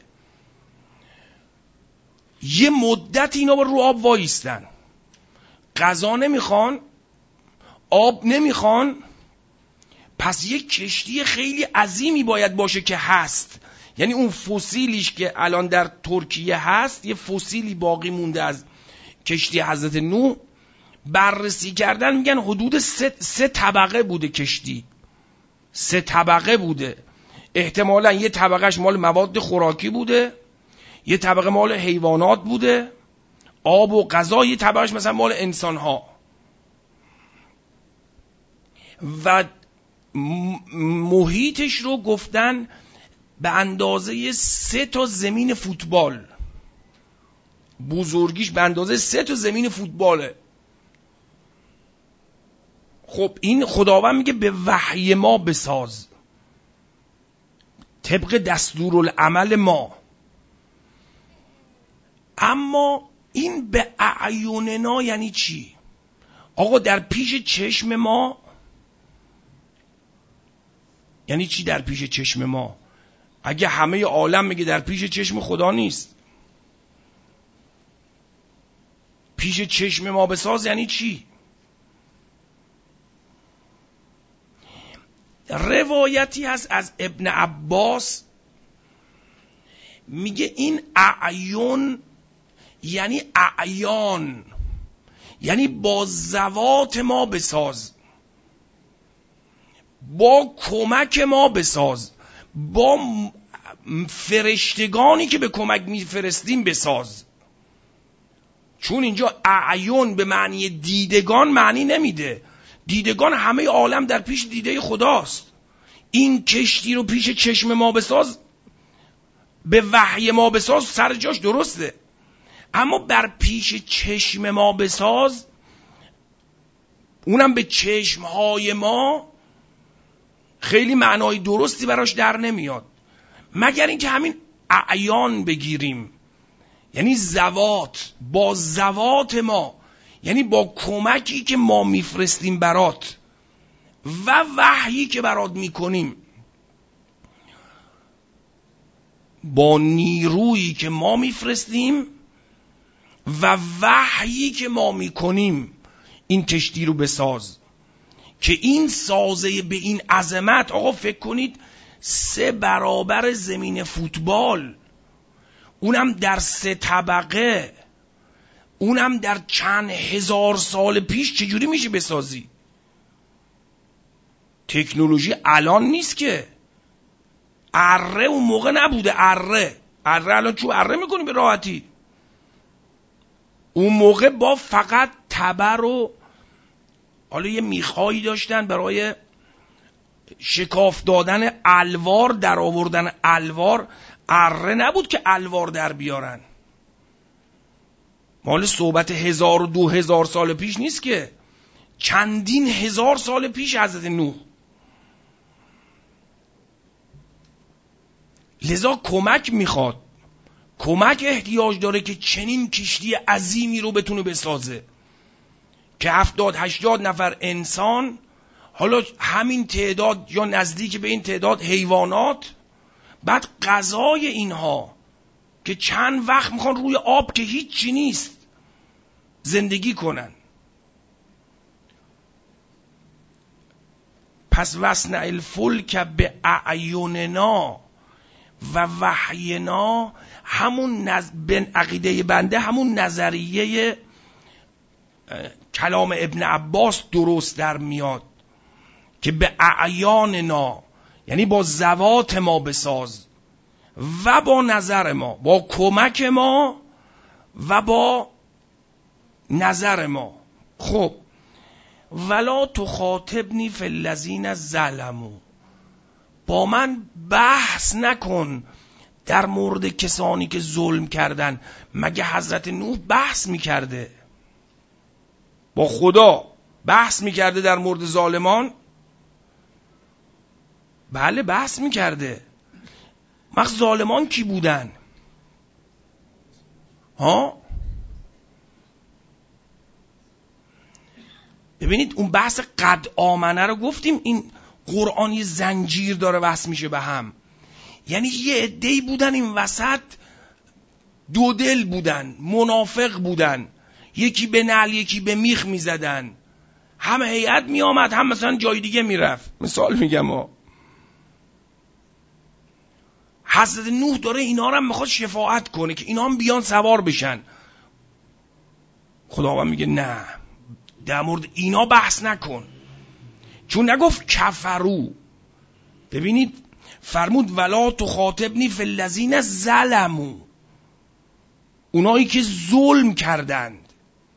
یه مدت اینا با رو آب وایستن، غذا نمیخوان، آب نمیخوان. پس یک کشتی خیلی عظیمی باید باشه که هست. یعنی اون فسیلیش که الان در ترکیه هست، یه فسیلی باقی مونده از کشتی حضرت نوح. بررسی کردن میگن حدود سه, سه طبقه بوده کشتی، سه طبقه بوده. احتمالا یه طبقهش مال مواد خوراکی بوده، یه طبقه مال حیوانات بوده، آب و غذا، یه طبقهش مثلا مال انسان ها. و محیطش رو گفتن به اندازه سه تا زمین فوتبال، بزرگیش به اندازه سه تا زمین فوتباله. خب این خداوند میگه به وحی ما بساز، طبق دستورالعمل ما. اما این به اعیننا یعنی چی؟ آقا در پیش چشم ما یعنی چی؟ در پیش چشم ما اگه همه عالم میگه در پیش چشم خدا نیست، پیش چشم ما بساز یعنی چی؟ روایتی هست از ابن عباس میگه این اعیون یعنی اعیان، یعنی با ذوات ما بساز، با کمک ما بساز، با فرشتگانی که به کمک میفرستیم بساز. چون اینجا اعیون به معنی دیدگان معنی نمیده. دیدگان همه عالم در پیش دیده خداست. این کشتی رو پیش چشم ما بساز، به وحی ما بساز، سر جاش درسته. اما بر پیش چشم ما بساز، اونم به چشمهای ما، خیلی معنای درستی براش در نمیاد، مگر اینکه همین اعیان بگیریم، یعنی زوات، با زوات ما، یعنی با کمکی که ما میفرستیم برات و وحیی که برات میکنیم. با نیرویی که ما میفرستیم و وحیی که ما میکنیم این کشتی رو بساز، که این سازه به این عظمت، آقا فکر کنید سه برابر زمین فوتبال، اونم در سه طبقه، اونم در چند هزار سال پیش، چجوری میشه بسازی؟ تکنولوژی الان نیست که. اره اون موقع نبوده، اره اره الان چون اره میکنی به راحتی. اون موقع با فقط تبر و حالا یه میخایی داشتن برای شکاف دادن الوار، در آوردن الوار. اره نبود که الوار در بیارن. مال صحبت هزار و دو هزار سال پیش نیست که، چندین هزار سال پیش حضرت نوح. لذا کمک میخواد، کمک احتیاج داره که چنین کشتی عظیمی رو بتونه بسازه که هفتاد هشتاد نفر انسان، حالا همین تعداد یا نزدیک به این تعداد حیوانات، بعد غذای اینها که چند وقت میخوان روی آب که هیچی نیست زندگی کنن. پس وصنع الفلک به اعیننا و وحینا، همون نز... بن عقیده بنده همون نظریه کلام ابن عباس درست در میاد که به اعیاننا یعنی با ذوات ما بساز و با نظر ما، با کمک ما و با نظر ما. خب ولا تخاطبنی فی الذین ظلموا، با من بحث نکن در مورد کسانی که ظلم کردن. مگه حضرت نوح بحث میکرده؟ با خدا بحث میکرده در مورد ظالمان؟ بله بحث میکرده. مخصوص ظالمان کی بودن؟ ها؟ ببینید اون بحث قد آمنه رو گفتیم، این قرآنی زنجیر داره بحث میشه به هم. یعنی یه عده‌ای بودن این وسط دو دل بودن، منافق بودن، یکی به نعل یکی به میخ میزدن، هم هیئت میآمد هم مثلا جای دیگه میرفت. مثال میگم ها. حضرت نوح داره اینا رو هم میخواد شفاعت کنه که اینا هم بیان سوار بشن. خداوند میگه نه، در مورد اینا بحث نکن، چون نگفت کفرو. ببینید فرمود ولا تخاطبنی فی الذین ظلموا، اونایی که ظلم کردند.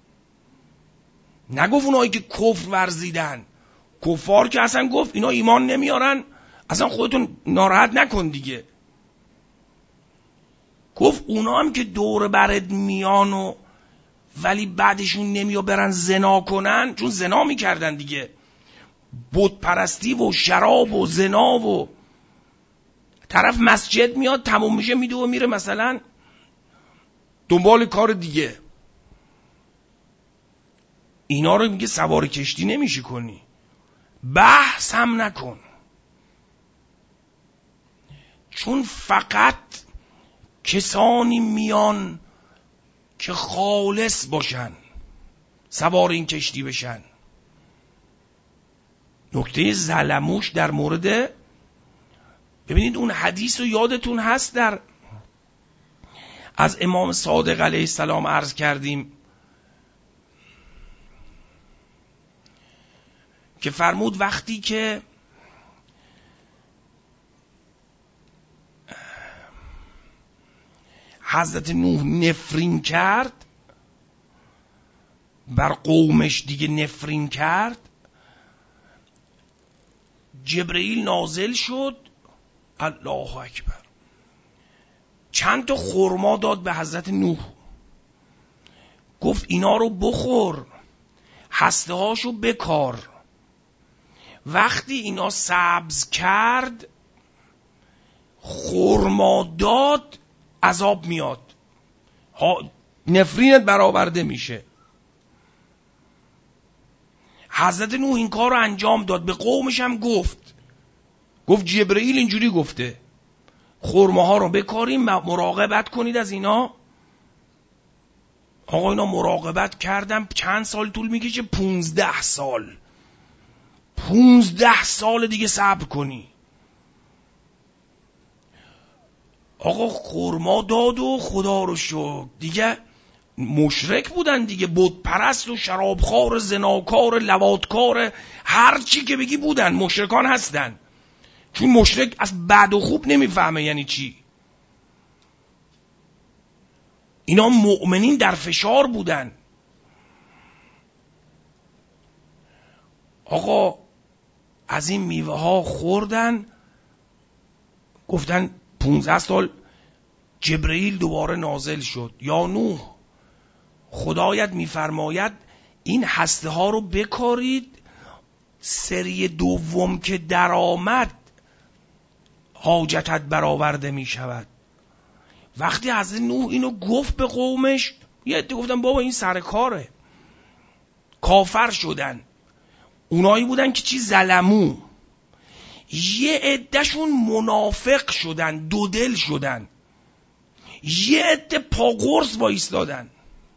نگفت اونایی که کفر ورزیدن. کفار که اصلا گفت اینا ایمان نمیارن، اصلا خودتون ناراحت نکن دیگه. گفت اونا هم که دور برد میان و ولی بعدشون نمیاد برن زنا کنن، چون زنا میکردن دیگه، بت پرستی و شراب و زنا، و طرف مسجد میاد تموم میشه میدو و میره مثلا دنبال کار دیگه. اینا رو میگه سوار کشتی نمیشه کنی، بحث هم نکن، چون فقط کسانی میان که خالص باشن سوار این کشتی بشن. نکته ظلموش در مورد، ببینید اون حدیث رو یادتون هست در از امام صادق علیه السلام عرض کردیم که فرمود وقتی که حضرت نوح نفرین کرد بر قومش، دیگه نفرین کرد، جبرئیل نازل شد، الله اکبر، چند تا خرما داد به حضرت نوح، گفت اینا رو بخور، هسته هاشو بکار. وقتی اینا سبز کرد، خرما داد، عذاب میاد، نفرینت برآورده میشه. حضرت نوح این کار رو انجام داد، به قومش هم گفت، گفت جبرئیل اینجوری گفته. خرماها رو بکاریم، مراقبت کنید از اینا. آقا اینا مراقبت کردم. چند سال طول میکشه؟ پونزده سال. پونزده سال دیگه صبر کنی. آقا خرما داد و خدا رو شکر دیگه مشرک بودن دیگه، بت پرست و شرابخوار و زناکار لواطکار، هر چی که بگی بودن، مشرکان هستن. چون مشرک از بد و خوب نمیفهمه یعنی چی. اینا مؤمنین در فشار بودن. آقا از این میوه ها خوردن. گفتن پونزده سال. جبرئیل دوباره نازل شد. یا نوح، خدایت میفرماید این هسته ها رو بکارید، سری دوم که در آمد حاجتت برآورده می شود. وقتی حضرت نوح اینو گفت به قومش، یه عده گفتن بابا این سر کاره، کافر شدن. اونایی بودن که چی؟ ظلمو. یه عدهشون منافق شدن، دو دل شدن. یه عده پا قرص وایستادن.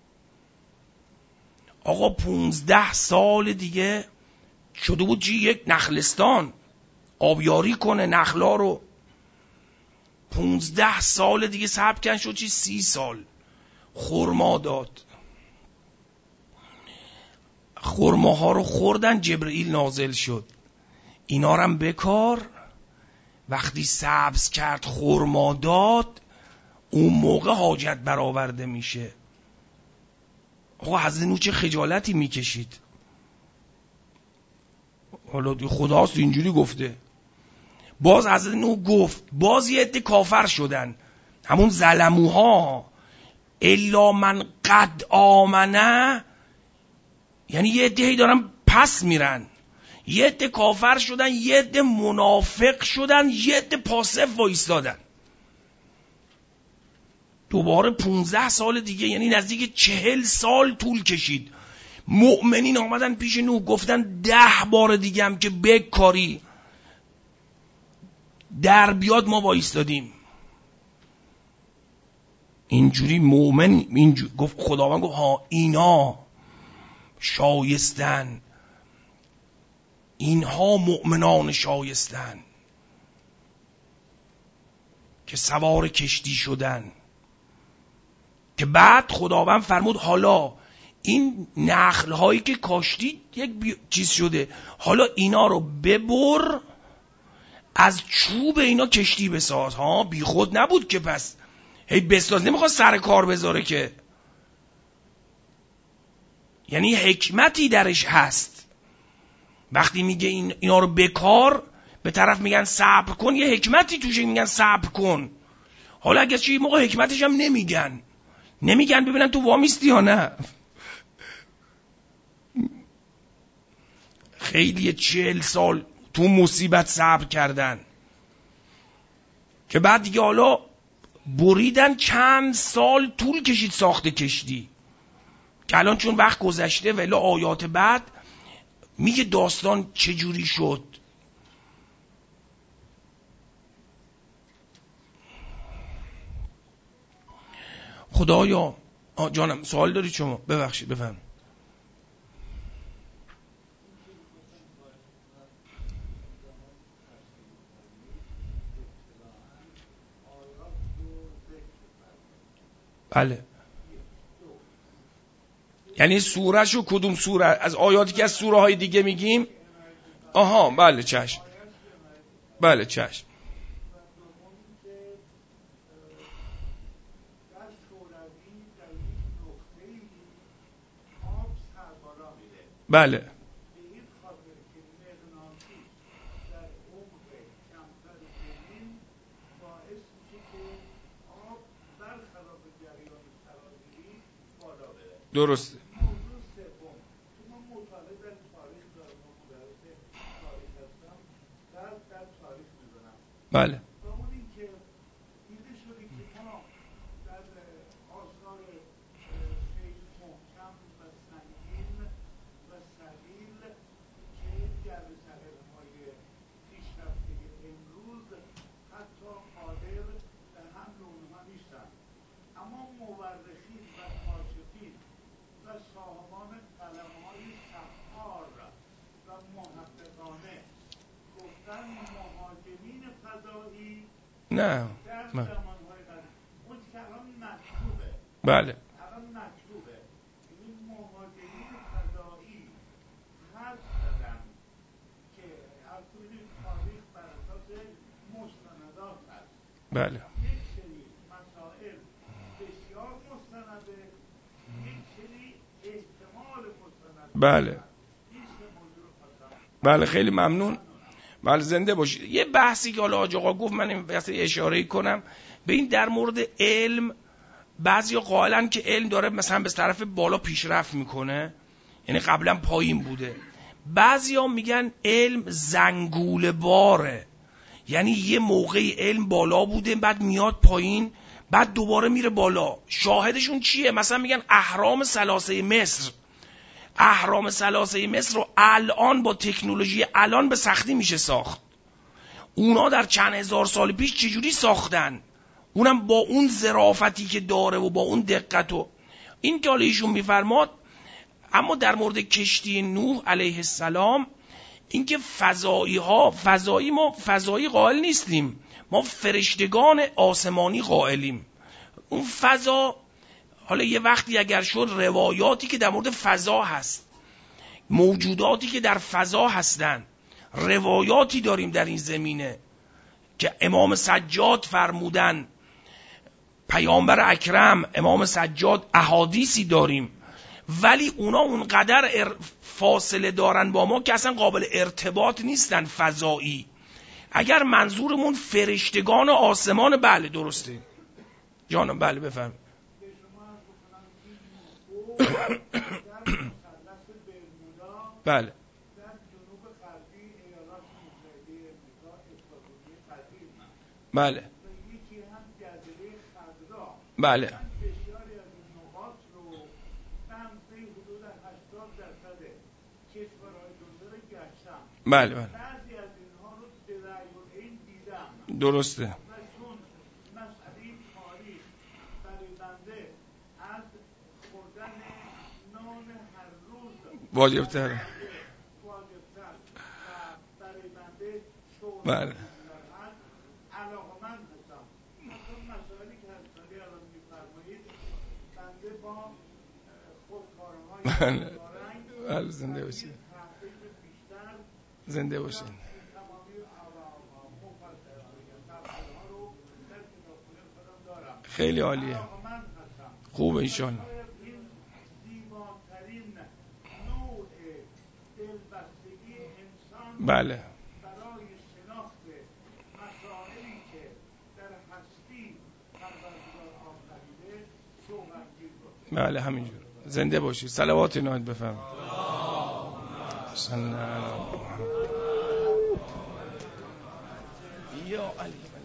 آقا پونزده سال دیگه شده بود چی؟ یک نخلستان آبیاری کنه نخلا رو. پونزده سال دیگه صبر کن، شد چی؟ سی سال. خرما داد. خرماها رو خوردن، جبرئیل نازل شد. اینا رو هم بکار. وقتی سبز کرد خرما داد، اون موقع حاجت برآورده میشه. آقا حضرت نوح چه خجالتی میکشید. حالا خداست اینجوری گفته. باز حضرت نوح گفت، باز یه عده کافر شدن، همون ظلموها. الا من قد آمنه، یعنی یه عده دارن پس میرن. یه عده کافر شدن، یه عده منافق شدن، یه عده پاسف وایستادن. دوباره پونزده سال دیگه، یعنی نزدیک چهل سال طول کشید. مؤمنین آمدن پیش نوح گفتن ده بار دیگه هم که بکاری در بیاد ما وایستادیم. اینجوری مؤمن اینجوری گفت. خداوند گفت ها اینا شایستن، اینها مؤمنان شایستن که سوار کشتی شدن. که بعد خداوند فرمود حالا این نخل هایی که کاشتی یک بی... چیز شده، حالا اینا رو ببر از چوب اینا کشتی بساز. ها بی خود نبود که پس هی بساز، نمیخواد سر کار بذاره که، یعنی حکمتی درش هست. وقتی میگه این اینا رو بکار، به طرف میگن صبر کن، یه حکمتی توشه، میگن صبر کن. حالا اگه چه موقع حکمتش هم نمیگن نمیگن ببینن تو وامیستی یا نه. خیلی چهل سال تو مصیبت صبر کردن که بعد دیگه حالا بریدن. چند سال طول کشید ساخت کشتی که الان چون وقت گذشته ولی آیات بعد میگه داستان چجوری شد. خدایا جانم سوال داری شما؟ ببخشید بفهم. بله، یعنی سوره شو کدوم سوره؟ از آیاتی که از سوره های دیگه میگیم؟ آها بله چشم، بله چشم. بله درسته. بله صاحبان قلم‌های سفار و محققانه گفتن مهاجرین فضایی نه در من. زمان‌های قدیم اون که الان مطلوبه بله الان مطلوبه این مهاجرین فضایی هر زدن که هر کنید تاریخ بر اساس مستندات هست. بله یک سری مسائل بسیار مستنده، یک سری احتمال مستند. بله بله خیلی ممنون. بله زنده باشید. یه بحثی که حالا حاج آقا گفت من این واسه اشاره کنم به این در مورد علم. بعضیا قائلن که علم داره مثلا به طرف بالا پیشرفت میکنه، یعنی قبلا پایین بوده. بعضیا میگن علم زنگوله باره، یعنی یه موقعی علم بالا بوده بعد میاد پایین بعد دوباره میره بالا. شاهدشون چیه؟ مثلا میگن اهرام ثلاثه مصر، اهرام ثلاثه مصر رو الان با تکنولوژی الان به سختی میشه ساخت. اونا در چند هزار سال پیش چجوری ساختن؟ اونم با اون ظرافتی که داره و با اون دقت. و این که حالا ایشون میفرماد. اما در مورد کشتی نوح علیه السلام، اینکه فضایی ها فضایی ما فضایی قائل نیستیم، ما فرشتگان آسمانی قائلیم. اون فضا حالا یه وقتی اگر شد روایاتی که در مورد فضا هست، موجوداتی که در فضا هستن، روایاتی داریم در این زمینه که امام سجاد فرمودن، پیامبر اکرم، امام سجاد، احادیثی داریم، ولی اونا اونقدر ار... فاصله دارن با ما که اصلا قابل ارتباط نیستن فضایی. اگر منظورمون فرشتگان آسمان، بله درسته جانم، بله بفهم. بله بله بله بله بله درسته. واجب تره. بله بله بله زنده باشید، زنده باشید. خیلی عالیه، خوب انشالله. بله برای شناخت مسائلی که در هستی پروردگار آفریده شوق‌انگیز بود. بله همینجور. زنده باشید. صلوات نهایت بفرمایید. صلی الله علیه و آله. یا علی